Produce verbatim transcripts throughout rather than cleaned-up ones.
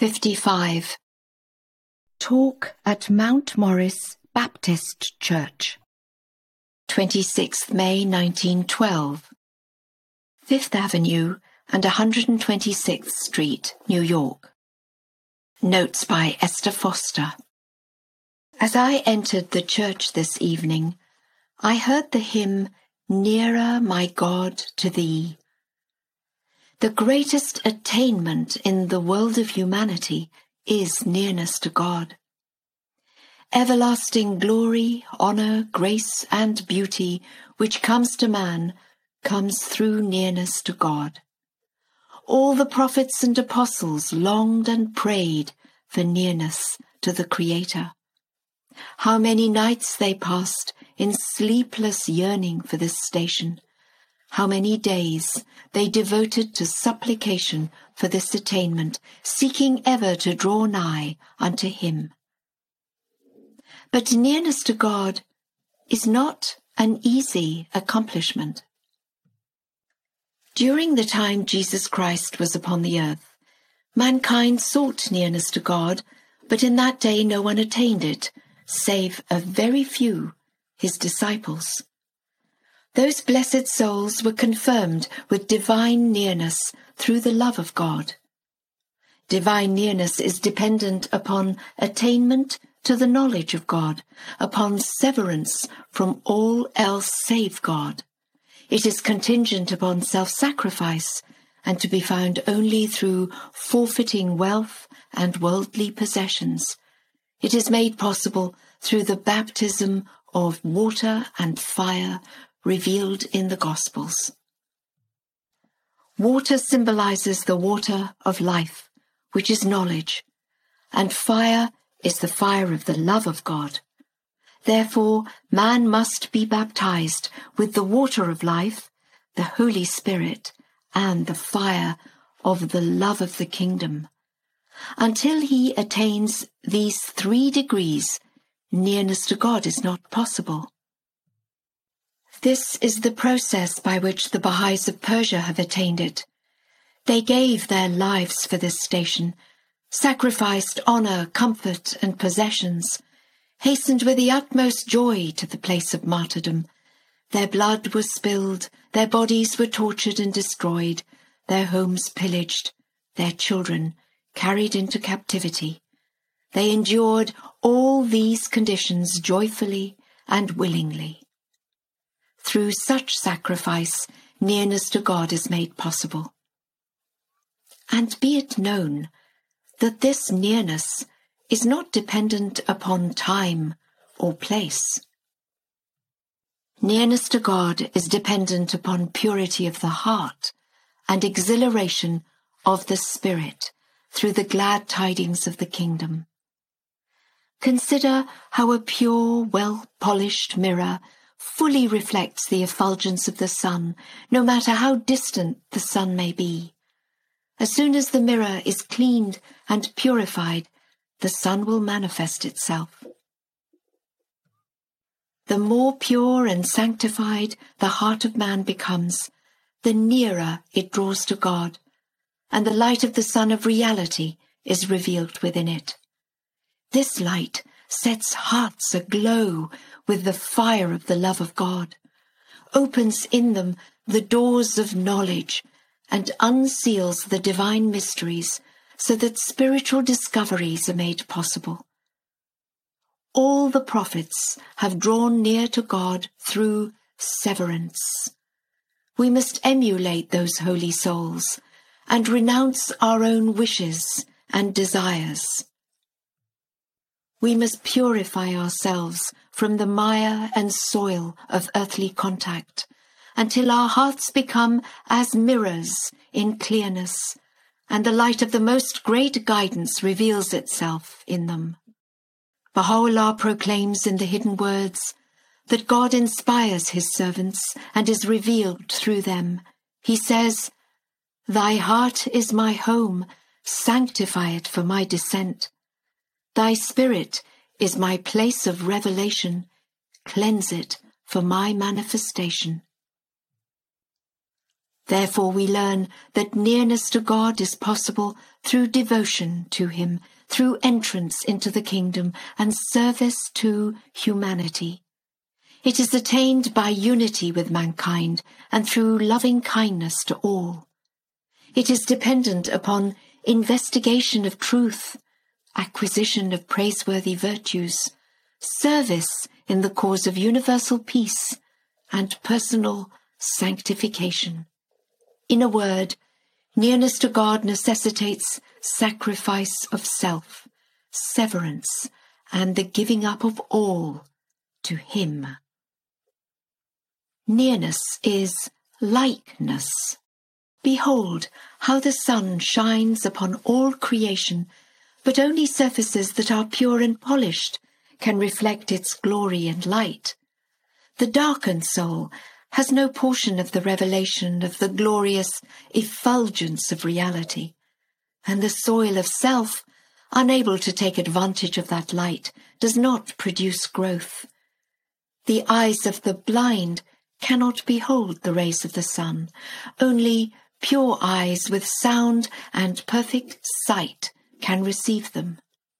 fifty-five. Talk at Mount Morris Baptist Church. twenty-sixth May nineteen twelve. Fifth Avenue and one hundred twenty-sixth Street, New York. Notes by Esther Foster. As I entered the church this evening, I heard the hymn, "Nearer, my God, to Thee." The greatest attainment in the world of humanity is nearness to God. Everlasting glory, honor, grace, and beauty which comes to man comes through nearness to God. All the prophets and apostles longed and prayed for nearness to the Creator. How many nights they passed in sleepless yearning for this station. How many days they devoted to supplication for this attainment, seeking ever to draw nigh unto Him. But nearness to God is not an easy accomplishment. During the time Jesus Christ was upon the earth, mankind sought nearness to God, but in that day no one attained it, save a very few, His disciples. Those blessed souls were confirmed with divine nearness through the love of God. Divine nearness is dependent upon attainment to the knowledge of God, upon severance from all else save God. It is contingent upon self-sacrifice and to be found only through forfeiting wealth and worldly possessions. It is made possible through the baptism of water and fire revealed in the Gospels. Water symbolizes the water of life, which is knowledge, and fire is the fire of the love of God. Therefore, man must be baptized with the water of life, the Holy Spirit, and the fire of the love of the kingdom. Until he attains these three degrees, nearness to God is not possible. This is the process by which the Baha'is of Persia have attained it. They gave their lives for this station, sacrificed honor, comfort, and possessions, hastened with the utmost joy to the place of martyrdom. Their blood was spilled, their bodies were tortured and destroyed, their homes pillaged, their children carried into captivity. They endured all these conditions joyfully and willingly. Through such sacrifice, nearness to God is made possible. And be it known that this nearness is not dependent upon time or place. Nearness to God is dependent upon purity of the heart and exhilaration of the spirit through the glad tidings of the kingdom. Consider how a pure, well-polished mirror fully reflects the effulgence of the sun, no matter how distant the sun may be. As soon as the mirror is cleaned and purified, the sun will manifest itself. The more pure and sanctified the heart of man becomes, the nearer it draws to God, and the light of the sun of reality is revealed within it. This light sets hearts aglow with the fire of the love of God, opens in them the doors of knowledge, and unseals the divine mysteries so that spiritual discoveries are made possible. All the prophets have drawn near to God through severance. We must emulate those holy souls and renounce our own wishes and desires. We must purify ourselves from the mire and soil of earthly contact until our hearts become as mirrors in clearness, and the light of the most great guidance reveals itself in them. Baha'u'llah proclaims in the hidden words that God inspires His servants and is revealed through them. He says, "Thy heart is my home, sanctify it for my descent. Thy spirit is my place of revelation, cleanse it for my manifestation." Therefore we learn that nearness to God is possible through devotion to him, through entrance into the kingdom and service to humanity. It is attained by unity with mankind and through loving kindness to all. It is dependent upon investigation of truth, acquisition of praiseworthy virtues, service in the cause of universal peace, and personal sanctification. In a word, nearness to God necessitates sacrifice of self, severance, and the giving up of all to him. Nearness is likeness. Behold how the sun shines upon all creation, but only surfaces that are pure and polished can reflect its glory and light. The darkened soul has no portion of the revelation of the glorious effulgence of reality, and the soil of self, unable to take advantage of that light, does not produce growth. The eyes of the blind cannot behold the rays of the sun. Only pure eyes with sound and perfect sight can receive them.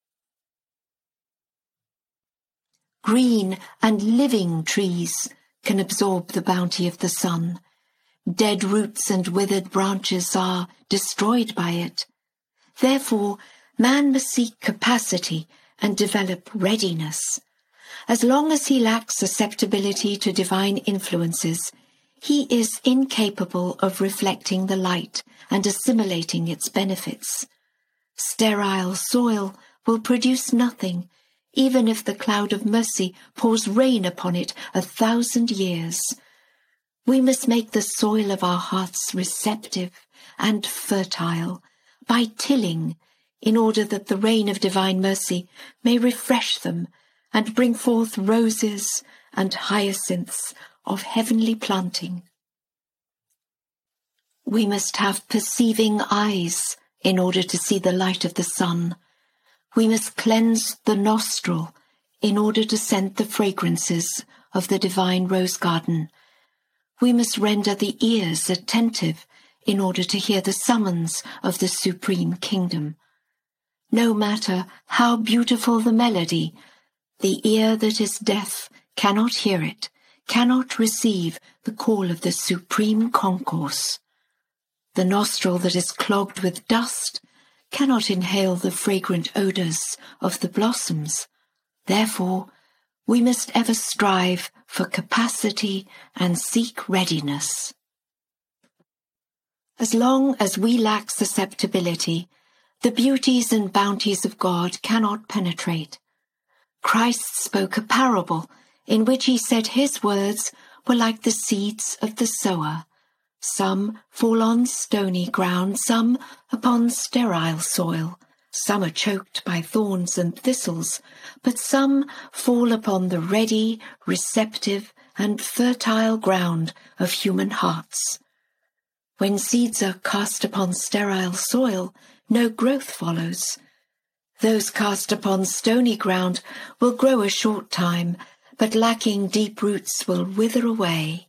Green and living trees can absorb the bounty of the sun. Dead roots and withered branches are destroyed by it. Therefore, man must seek capacity and develop readiness. As long as he lacks susceptibility to divine influences, he is incapable of reflecting the light and assimilating its benefits. Sterile soil will produce nothing, even if the cloud of mercy pours rain upon it a thousand years. We must make the soil of our hearts receptive and fertile by tilling, in order that the rain of divine mercy may refresh them and bring forth roses and hyacinths of heavenly planting. We must have perceiving eyes in order to see the light of the sun. We must cleanse the nostril in order to scent the fragrances of the divine rose garden. We must render the ears attentive in order to hear the summons of the supreme kingdom. No matter how beautiful the melody, the ear that is deaf cannot hear it, cannot receive the call of the supreme concourse. The nostril that is clogged with dust cannot inhale the fragrant odours of the blossoms. Therefore, we must ever strive for capacity and seek readiness. As long as we lack susceptibility, the beauties and bounties of God cannot penetrate. Christ spoke a parable in which he said his words were like the seeds of the sower. Some fall on stony ground, some upon sterile soil. Some are choked by thorns and thistles, but some fall upon the ready, receptive, and fertile ground of human hearts. When seeds are cast upon sterile soil, no growth follows. Those cast upon stony ground will grow a short time, but lacking deep roots will wither away.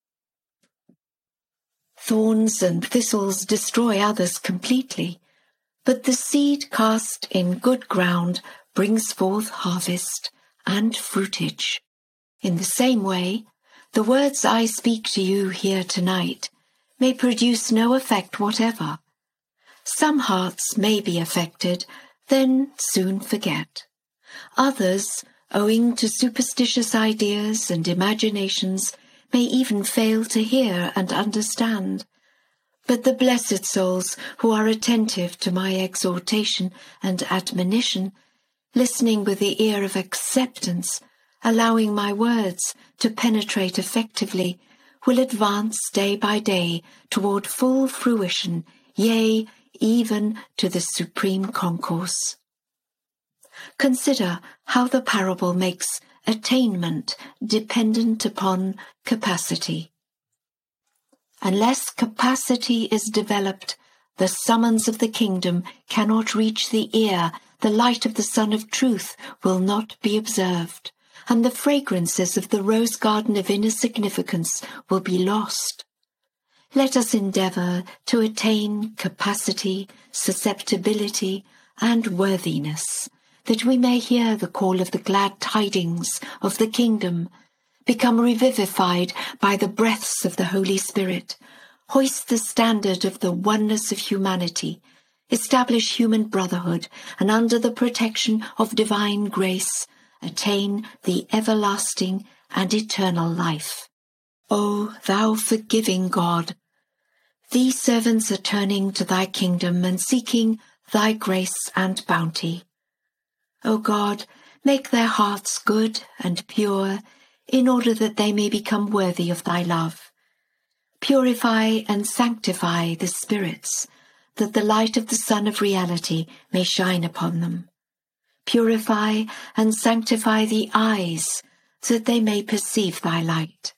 Thorns and thistles destroy others completely, but the seed cast in good ground brings forth harvest and fruitage. In the same way, the words I speak to you here tonight may produce no effect whatever. Some hearts may be affected, then soon forget. Others, owing to superstitious ideas and imaginations, may even fail to hear and understand. But the blessed souls who are attentive to my exhortation and admonition, listening with the ear of acceptance, allowing my words to penetrate effectively, will advance day by day toward full fruition, yea, even to the supreme concourse. Consider how the parable makes attainment dependent upon capacity. Unless capacity is developed, the summons of the kingdom cannot reach the ear, the light of the Sun of Truth will not be observed, and the fragrances of the rose garden of inner significance will be lost. let us endeavour to attain capacity, susceptibility, and worthiness, that we may hear the call of the glad tidings of the kingdom, become revivified by the breaths of the Holy Spirit, hoist the standard of the oneness of humanity, establish human brotherhood, and under the protection of divine grace, attain the everlasting and eternal life. O thou forgiving God, these servants are turning to thy kingdom and seeking thy grace and bounty. O God, make their hearts good and pure, in order that they may become worthy of thy love. Purify and sanctify the spirits, that the light of the Sun of reality may shine upon them. Purify and sanctify the eyes, so that they may perceive thy light.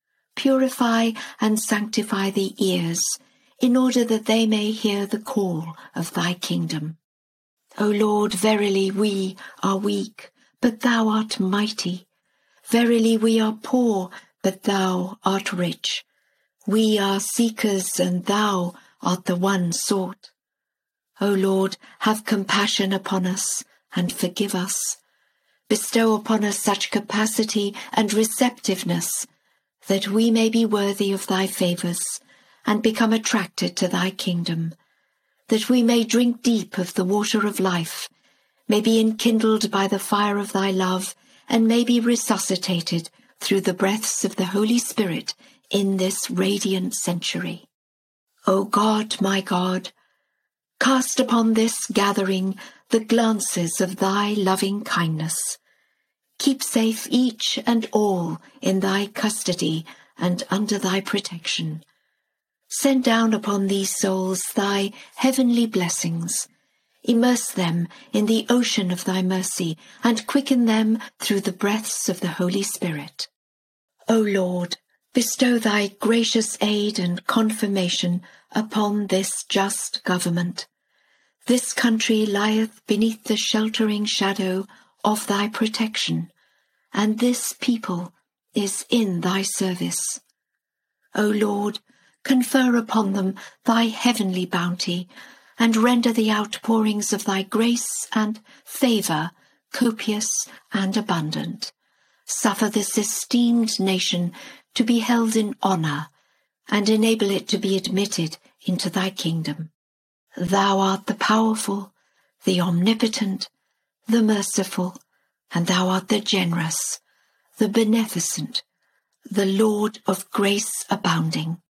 Purify and sanctify the ears, in order that they may hear the call of thy kingdom. O Lord, verily we are weak, but thou art mighty. Verily we are poor, but thou art rich. We are seekers, and thou art the one sought. O Lord, have compassion upon us, and forgive us. Bestow upon us such capacity and receptiveness, that we may be worthy of thy favours, and become attracted to thy kingdom, that we may drink deep of the water of life, may be enkindled by the fire of thy love, and may be resuscitated through the breaths of the Holy Spirit in this radiant century. O God, my God, cast upon this gathering the glances of thy loving kindness. Keep safe each and all in thy custody and under thy protection. Send down upon these souls thy heavenly blessings. Immerse them in the ocean of thy mercy, and quicken them through the breaths of the Holy Spirit. O Lord, bestow thy gracious aid and confirmation upon this just government. This country lieth beneath the sheltering shadow of thy protection, and this people is in thy service. O Lord, confer upon them thy heavenly bounty, and render the outpourings of thy grace and favour copious and abundant. Suffer this esteemed nation to be held in honour, and enable it to be admitted into thy kingdom. Thou art the powerful, the omnipotent, the merciful, and thou art the generous, the beneficent, the Lord of grace abounding.